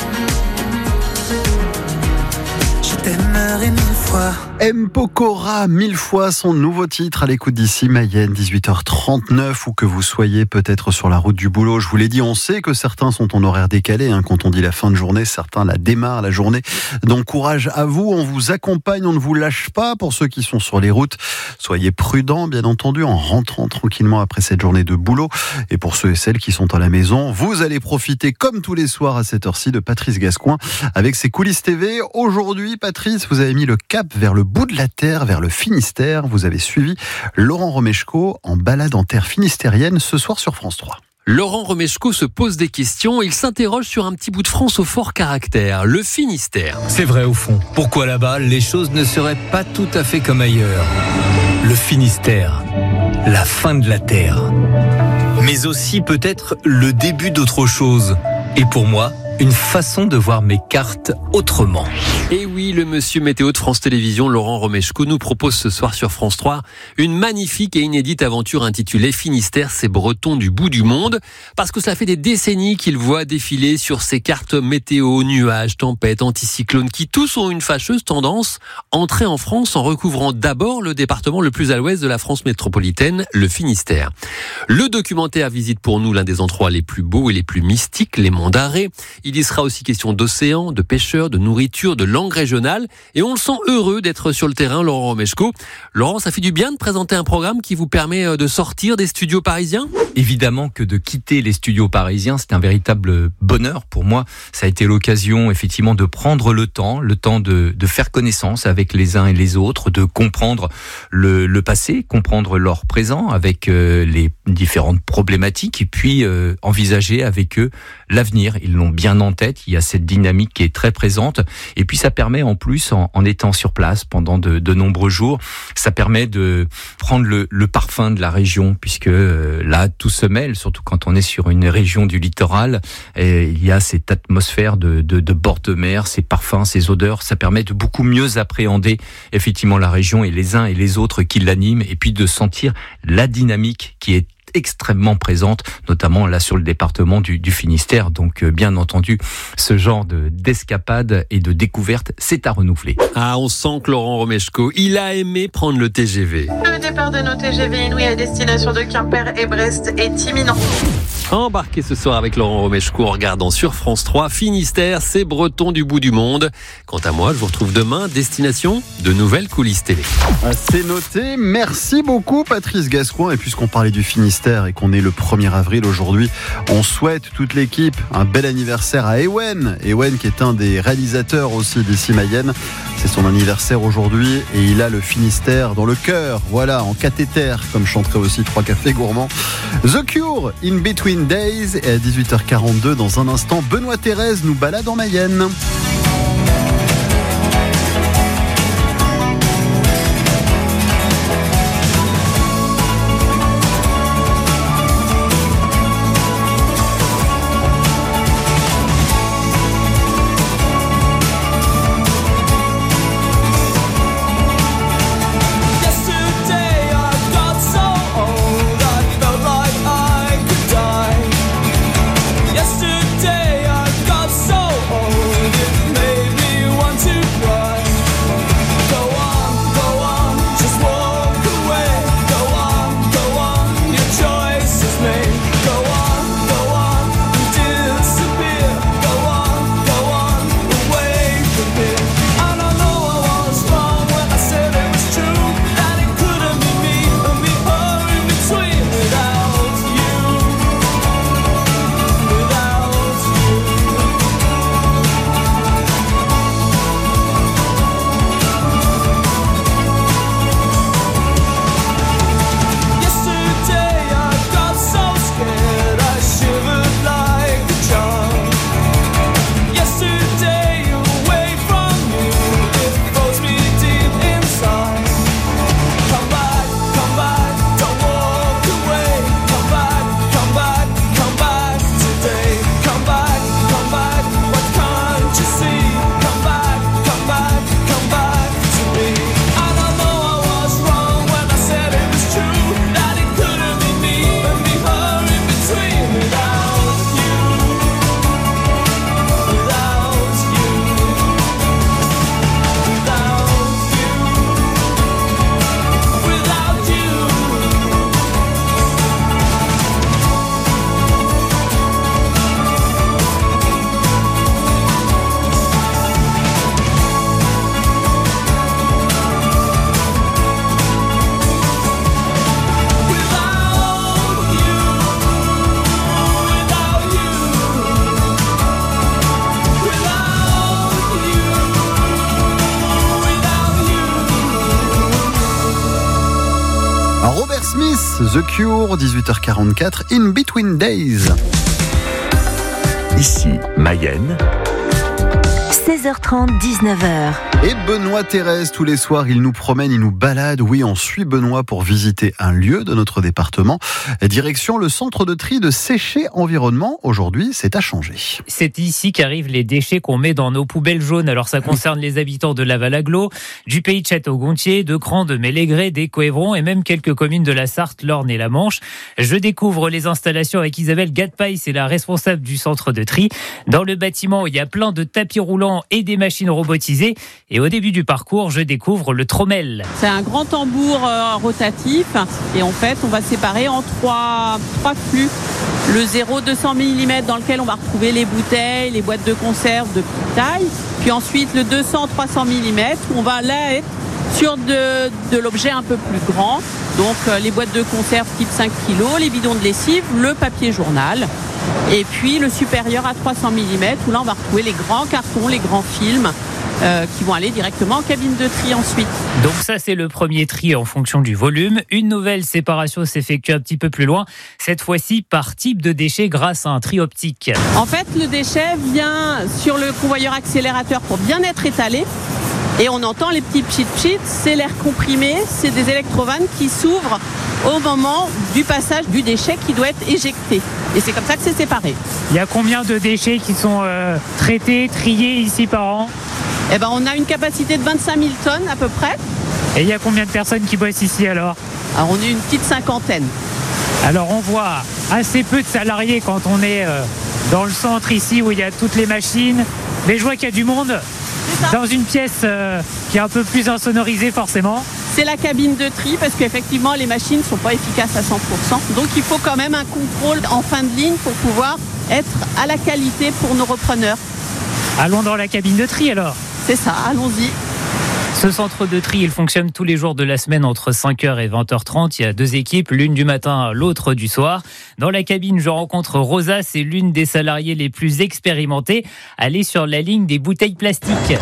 Je t'aimerais mille fois. M. Pokora, mille fois son nouveau titre à l'écoute d'ici Mayenne, dix-huit heures trente-neuf, ou que vous soyez peut-être sur la route du boulot. Je vous l'ai dit, on sait que certains sont en horaire décalé, hein, quand on dit la fin de journée, certains la démarrent la journée. Donc courage à vous, on vous accompagne, on ne vous lâche pas. Pour ceux qui sont sur les routes, soyez prudents, bien entendu, en rentrant tranquillement après cette journée de boulot. Et pour ceux et celles qui sont à la maison, vous allez profiter, comme tous les soirs à cette heure-ci, de Patrice Gascoin avec ses coulisses T V. Aujourd'hui, Patrice, vous avez mis le cap vers le bout de la terre, vers le Finistère. Vous avez suivi Laurent Romeshko en balade en terre finistérienne ce soir sur France trois. Laurent Romeshko se pose des questions, il s'interroge sur un petit bout de France au fort caractère, le Finistère. C'est vrai au fond, pourquoi là-bas les choses ne seraient pas tout à fait comme ailleurs? Le Finistère, la fin de la terre. Mais aussi peut-être le début d'autre chose. Et pour moi, une façon de voir mes cartes autrement. Et oui, le monsieur météo de France Télévisions, Laurent Romeshko, nous propose ce soir sur France trois une magnifique et inédite aventure intitulée Finistère, ces Bretons du bout du monde. Parce que cela fait des décennies qu'il voit défiler sur ces cartes météo, nuages, tempêtes, anticyclones, qui tous ont une fâcheuse tendance à entrer en France en recouvrant d'abord le département le plus à l'ouest de la France métropolitaine, le Finistère. Le documentaire visite pour nous l'un des endroits les plus beaux et les plus mystiques, les monts d'Arrée. Il y sera aussi question d'océan, de pêcheurs, de nourriture, de langue régionale. Et on le sent heureux d'être sur le terrain, Laurent Romeshko. Laurent, ça fait du bien de présenter un programme qui vous permet de sortir des studios parisiens ? Évidemment que de quitter les studios parisiens, c'est un véritable bonheur pour moi. Ça a été l'occasion, effectivement, de prendre le temps, le temps de, de faire connaissance avec les uns et les autres, de comprendre le, le passé, comprendre leur présent avec euh, les différentes problématiques et puis euh, envisager avec eux l'avenir. Ils l'ont bien bien en tête. Il y a cette dynamique qui est très présente. Et puis ça permet en plus, en, en étant sur place pendant de, de nombreux jours, ça permet de prendre le, le parfum de la région, puisque euh, là tout se mêle, surtout quand on est sur une région du littoral. Et il y a cette atmosphère de, de, de bord de mer, ces parfums, ces odeurs. Ça permet de beaucoup mieux appréhender effectivement la région et les uns et les autres qui l'animent, et puis de sentir la dynamique qui est extrêmement présente, notamment là sur le département du, du Finistère. Donc euh, bien entendu, ce genre de, d'escapade et de découverte, c'est à renouveler. Ah, on sent que Laurent Romeshko, il a aimé prendre le T G V. Le départ de nos T G V Inouï à destination de Quimper et Brest est imminent. Embarquez ce soir avec Laurent Romeshko en regardant sur France trois Finistère, ces Bretons du bout du monde. Quant à moi, je vous retrouve demain, destination de nouvelles coulisses télé. C'est noté. Merci beaucoup Patrice Gascoin. Et puisqu'on parlait du Finistère et qu'on est le premier avril aujourd'hui, on souhaite toute l'équipe un bel anniversaire à Ewen. Ewen qui est un des réalisateurs aussi d'ici Mayenne. C'est son anniversaire aujourd'hui et il a le Finistère dans le cœur. Voilà, en cathéter, comme chanterait aussi Trois Cafés Gourmands. The Cure, In Between Days. Et à dix-huit heures quarante-deux, dans un instant, Benoît Thérèse nous balade en Mayenne. Robert Smith, The Cure, dix-huit heures quarante-quatre, In Between Days. Ici, Mayenne. seize heures trente, dix-neuf heures. Et Benoît Thérèse, tous les soirs, il nous promène, il nous balade. Oui, on suit Benoît pour visiter un lieu de notre département. Direction le centre de tri de Séché Environnement. Aujourd'hui, c'est à changer. C'est ici qu'arrivent les déchets qu'on met dans nos poubelles jaunes. Alors ça concerne les habitants de Laval-Aglo, du pays de Château-Gontier, de Cran, de Mélégré, des Coëvrons et même quelques communes de la Sarthe, l'Orne et la Manche. Je découvre les installations avec Isabelle Gadpaille, c'est la responsable du centre de tri. Dans le bâtiment, il y a plein de tapis roulants et des machines robotisées. Et au début du parcours, je découvre le trommel. C'est un grand tambour euh, rotatif et en fait, on va séparer en trois, trois flux. Le zéro deux cents millimètres dans lequel on va retrouver les bouteilles, les boîtes de conserve de petite taille. Puis ensuite, le deux cents trois cents millimètres où on va là être sur de, de l'objet un peu plus grand. Donc euh, les boîtes de conserve type cinq kilos, les bidons de lessive, le papier journal. Et puis le supérieur à trois cents millimètres où là, on va retrouver les grands cartons, les grands films. euh, qui vont aller directement en cabine de tri ensuite. Donc ça, c'est le premier tri en fonction du volume. Une nouvelle séparation s'effectue un petit peu plus loin, cette fois-ci par type de déchet grâce à un tri optique. En fait, le déchet vient sur le convoyeur accélérateur pour bien être étalé. Et on entend les petits pchit-pchit, c'est l'air comprimé, c'est des électrovannes qui s'ouvrent au moment du passage du déchet qui doit être éjecté. Et c'est comme ça que c'est séparé. Il y a combien de déchets qui sont euh, traités, triés ici par an ? Eh ben, on a une capacité de vingt-cinq mille tonnes à peu près. Et il y a combien de personnes qui bossent ici alors ? Alors on est une petite cinquantaine. Alors on voit assez peu de salariés quand on est euh, dans le centre ici où il y a toutes les machines. Mais je vois qu'il y a du monde dans une pièce euh, qui est un peu plus insonorisée forcément. C'est la cabine de tri parce qu'effectivement les machines ne sont pas efficaces à cent pour cent. Donc il faut quand même un contrôle en fin de ligne pour pouvoir être à la qualité pour nos repreneurs. Allons dans la cabine de tri alors. C'est ça, allons-y. Ce centre de tri, il fonctionne tous les jours de la semaine entre cinq heures et vingt heures trente. Il y a deux équipes, l'une du matin, l'autre du soir. Dans la cabine, je rencontre Rosa, c'est l'une des salariées les plus expérimentées. Elle est sur la ligne des bouteilles plastiques.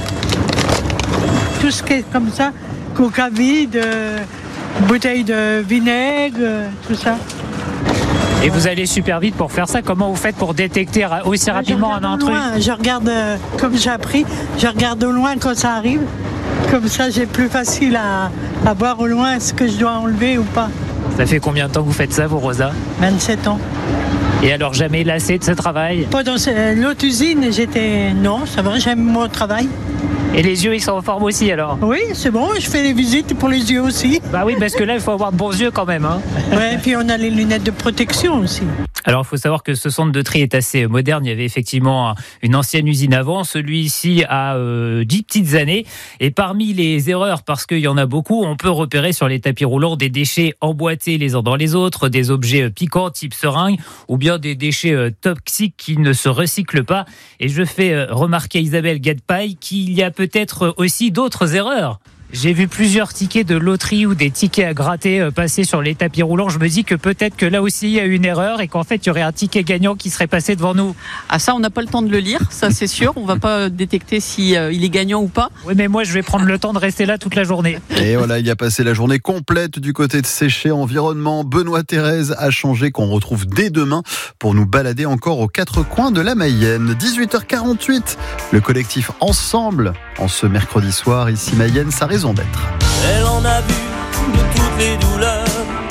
Tout ce qui est comme ça, coca vide, euh, bouteilles de vinaigre, euh, tout ça. Et vous allez super vite pour faire ça. Comment vous faites pour détecter aussi rapidement un intrus ? Je regarde, euh, comme j'ai appris, je regarde au loin quand ça arrive. Comme ça, j'ai plus facile à, à voir au loin ce que je dois enlever ou pas. Ça fait combien de temps que vous faites ça, vous, Rosa ? vingt-sept ans. Et alors, jamais lassé de ce travail ? Pas dans l'autre usine, j'étais... Non, ça va, j'aime mon travail. Et les yeux, ils sont en forme aussi, alors ? Oui, c'est bon, je fais les visites pour les yeux aussi. Bah oui, parce que là, il faut avoir de bons yeux quand même. Hein. Ouais, et puis on a les lunettes de protection aussi. Alors, il faut savoir que ce centre de tri est assez moderne. Il y avait effectivement une ancienne usine avant. Celui-ci a euh, dix petites années. Et parmi les erreurs, parce qu'il y en a beaucoup, on peut repérer sur les tapis roulants des déchets emboîtés les uns dans les autres, des objets piquants type seringue, ou bien des déchets euh, toxiques qui ne se recyclent pas. Et je fais euh, remarquer à Isabelle Gadpaille qu'il y a peut-être aussi d'autres erreurs. J'ai vu plusieurs tickets de loterie ou des tickets à gratter passer sur les tapis roulants. Je me dis que peut-être que là aussi il y a une erreur et qu'en fait il y aurait un ticket gagnant qui serait passé devant nous. Ah ça, on n'a pas le temps de le lire, ça c'est sûr. On va pas détecter si euh, il est gagnant ou pas. Oui, mais moi je vais prendre le temps de rester là toute la journée. Et voilà, il y a passé la journée complète du côté de Séché Environnement. Benoît Thérèse a changé, qu'on retrouve dès demain pour nous balader encore aux quatre coins de la Mayenne. dix-huit heures quarante-huit, le collectif Ensemble, en ce mercredi soir, ici Mayenne, sa raison d'être. Elle en a vu de toutes les douleurs.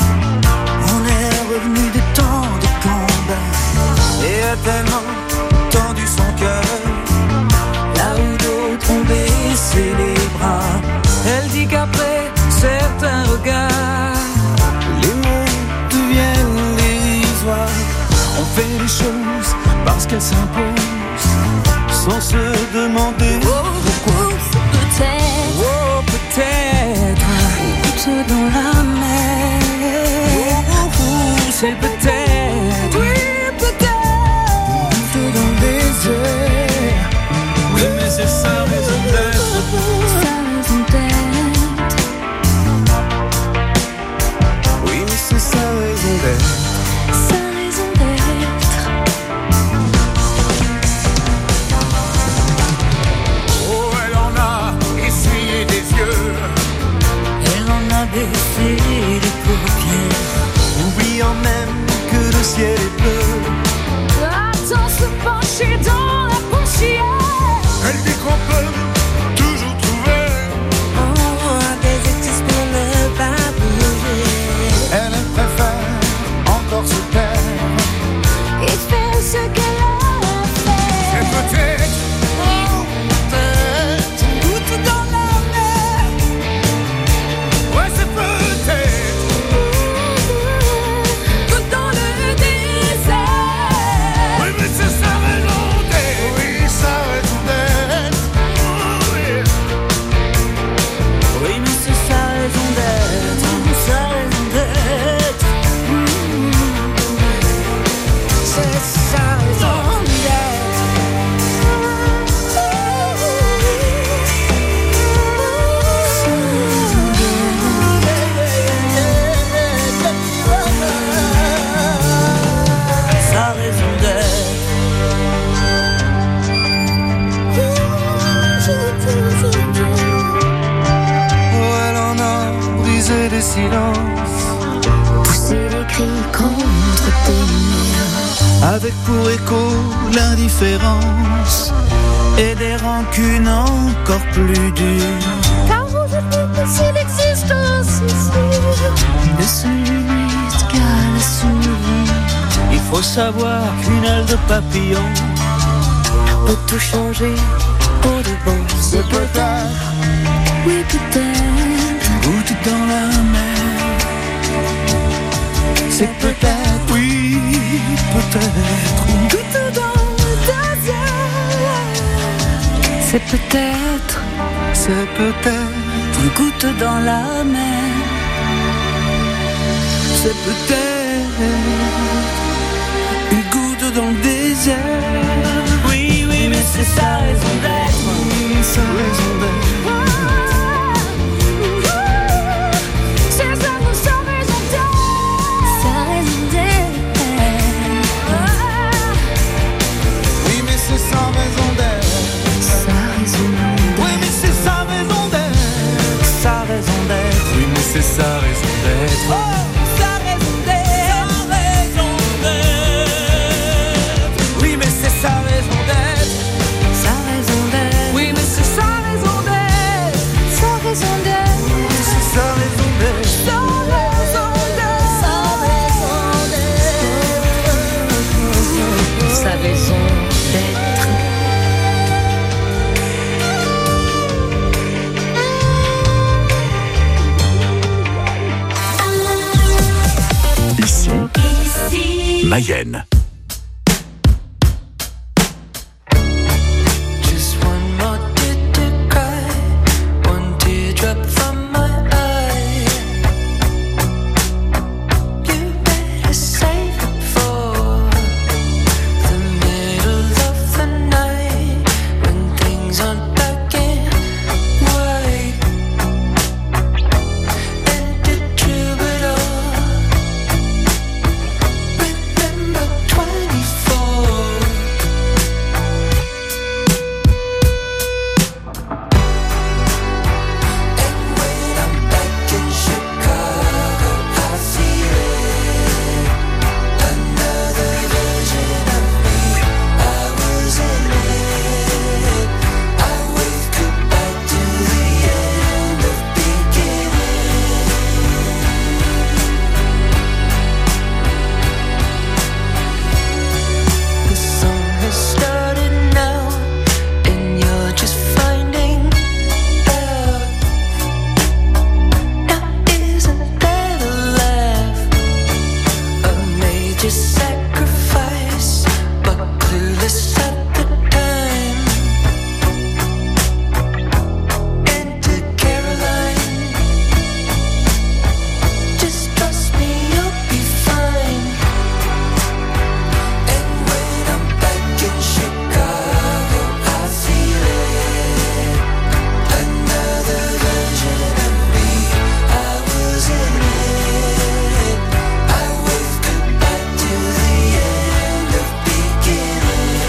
On est revenu des temps de combat et a tellement tendu son cœur. Là où d'autres ont baissé les bras, elle dit qu'après certains regards, les mots deviennent dérisoires. On fait les choses parce qu'elles s'imposent, sans se demander oh, pourquoi. Peut-être, oh, peut-être, goutte dans la mer. Oh, oh, c'est peut-être, oui, peut-être, goutte dans les airs. Oui, mais c'est sa raison d'être. Sa raison d'être. Oui, mais c'est sa raison d'être. Sa raison d'être. Oh, elle en a essuyé des yeux. Elle en a baissé les paupières, oubliant même le silence, Pousser les cris contre tes murs. avec pour écho l'indifférence et des rancunes encore plus dures. Car aujourd'hui, si l'existence ici ne se limite qu'à la souris, Il faut savoir qu'une aile de papillon peut tout changer pour de bon. c'est peut-être Oui, peut-être. une goutte dans la mer. C'est peut-être, oui, peut-être une Goutte dans le désert. C'est peut-être, c'est peut-être une goutte dans la mer. C'est peut-être une goutte dans le désert. Oui, oui, mais c'est sa raison d'être. Oui, sa raison d'être. C'est ça, nous, sa raison d'être. Sa raison d'être. Oui, mais c'est sa raison d'être. Sa raison d'être. Oui, mais c'est sa raison d'être. Sa raison d'être. Oui, mais c'est sa raison d'être. Sa raison d'être. Oui, mais c'est sa raison d'être. Sa raison d'être. Oui, mais c'est sa raison d'être. Sa raison d'être. C'est sa raison d'être. Sa raison d'être. Sa raison d'être. Ici, Ici. Mayenne. Just one more tear to cry, one teardrop from my eye. You better save it for the middle of the night when things aren't black and white. And the troubadour, remember twenty-four. The song has started now, and you're just finding out. Now isn't that a laugh? A major sacrifice, but clueless at the time. And to Caroline, just trust me, you'll be fine. And when I'm back in Chicago, I feel it. Another version of me, I was in it. I wave goodbye to the end of beginning.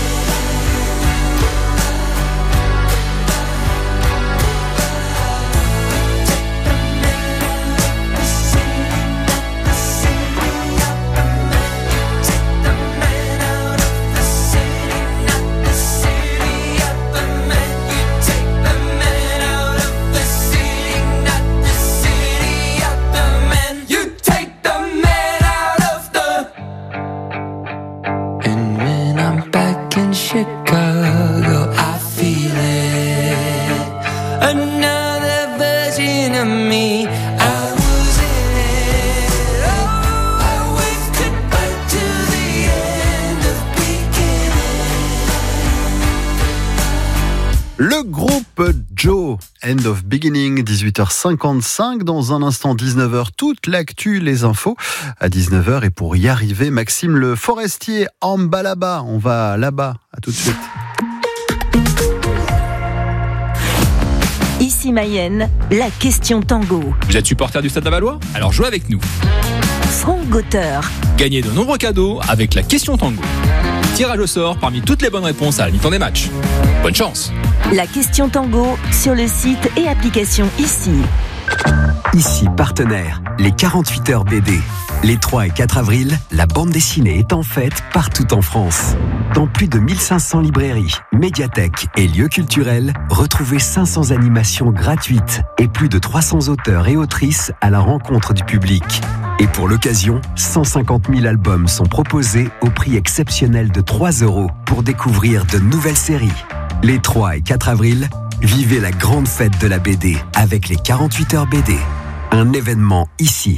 Take the man out of the city, not the city out the man. You take the man out of the city, not the city out the man. You take the man out of the. And when I'm back in Chicago, I feel it. Another version of me. I was in it. Oh, I wave goodbye to the end of beginning. Le groupe Joe, End of Beginning, dix-huit heures cinquante-cinq. Dans un instant, dix-neuf heures, toute l'actu, les infos à dix-neuf heures. Et pour y arriver, Maxime Le Forestier, en bas là-bas. On va là-bas. À tout de suite. Ici Mayenne, la question tango. Vous êtes supporter du Stade Lavallois? Alors jouez avec nous. Franck Gauteur. Gagnez de nombreux cadeaux avec la question tango. Tirage au sort parmi toutes les bonnes réponses à la mi-temps des matchs. Bonne chance. La question tango sur le site et application Ici. Ici, partenaire, les quarante-huit heures B D. Les trois et quatre avril, la bande dessinée est en fête partout en France. Dans plus de mille cinq cents librairies, médiathèques et lieux culturels, retrouvez cinq cents animations gratuites et plus de trois cents auteurs et autrices à la rencontre du public. Et pour l'occasion, cent cinquante mille albums sont proposés au prix exceptionnel de trois euros pour découvrir de nouvelles séries. Les trois et quatre avril, vivez la grande fête de la B D avec les quarante-huit heures B D. Un événement ici.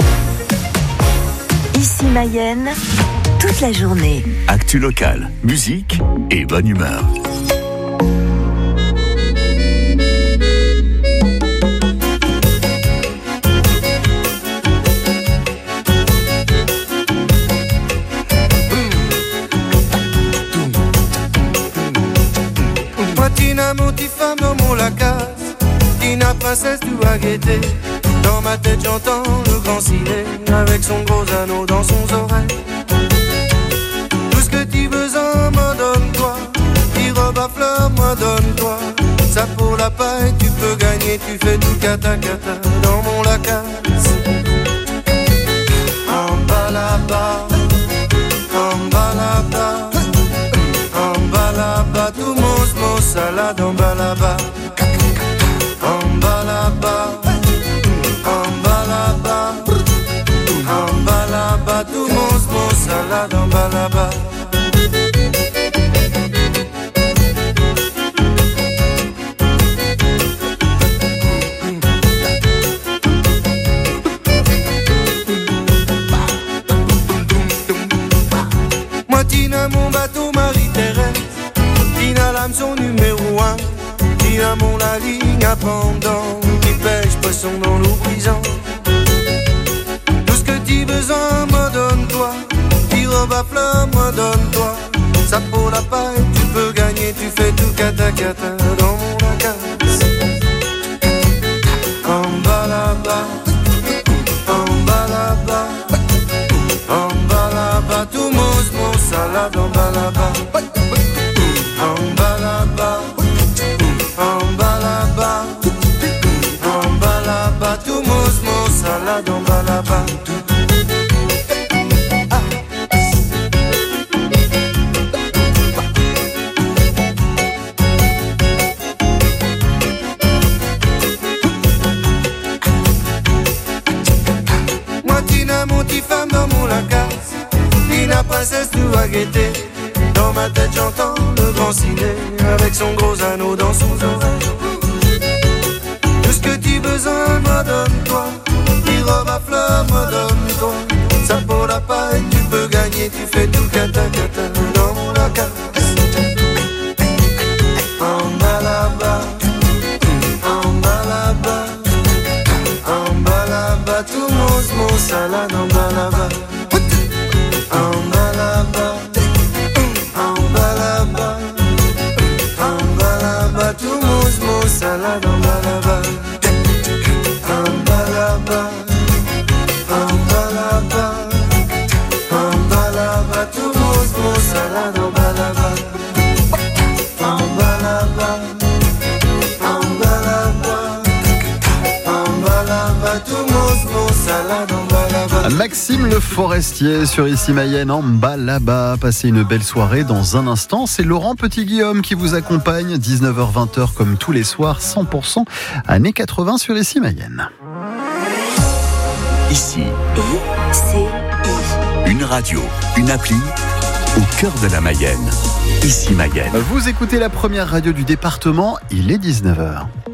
Ici Mayenne, toute la journée. Actu locale, musique et bonne humeur. Moi Tina mon petit femme dans mon lacas, Tina princesse du baguetté. Dans ma tête j'entends le grand ciné avec son gros anneau dans son oreille. Tout ce que tu besoin, moi donne-toi. Petit robe à fleurs, moi donne-toi. Ça pour la paille, tu peux gagner, tu fais tout cata cata dans mon lacasse. En bas là-bas, en bas là-bas, en bas là-bas, tout mon mon salade en bas là-bas, en bas là-bas. En bas là-bas, en bas là-bas, tout mon mon salade en bas là-bas. Moi Tina mon bateau Marie-Thérèse, Tina l'hameçon numéro un, Tina mon la ligne à pendant. Pêche poisson dans l'eau brisante. Tout ce que tu besoin, moi donne-toi. Petit robe à fleurs, moi donne-toi. Ça pour la paille, tu peux gagner, tu fais tout cata cata dans mon lacasse. En bas là-bas, en bas là-bas, en bas là-bas, tout mousse, mon salade en bas là-bas. En bas là-bas, en bas là-bas. Tout mousse, mon salade en bas là-bas. Ah. Moi Tina mon petit femme dans mon lacasse, Tina princesse du baguetté. Dans ma tête j'entends le grand ciné avec son gros anneau dans son oreille. Tout ce que tu besoin, moi donne-toi. Petit robe à fleurs, moi donne-toi. Ça pour la paille, tu peux gagner, tu fais tout cata cata dans mon lacasse. En bas là-bas, en bas là-bas, en bas là-bas, tout mon mon salade en bas là-bas. En bas là-bas, en bas là-bas, en bas là-bas, tout mon mon salade en bas là-bas. En bas là-bas, en bas là-bas, en bas là-bas, tout mon mon salade en bas là-bas. En bas là-bas, en bas là-bas, en bas là-bas, tout mon mon salade en bas là-bas. Maxime Le Forestier sur Ici Mayenne en bas là-bas. Passez une belle soirée. Dans un instant, c'est Laurent Petit-Guillaume qui vous accompagne. dix-neuf heures vingt comme tous les soirs, cent pour cent années quatre-vingts sur Ici Mayenne. Ici, I-C-I. une radio, une appli au cœur de la Mayenne. Ici Mayenne. Vous écoutez la première radio du département, il est dix-neuf heures.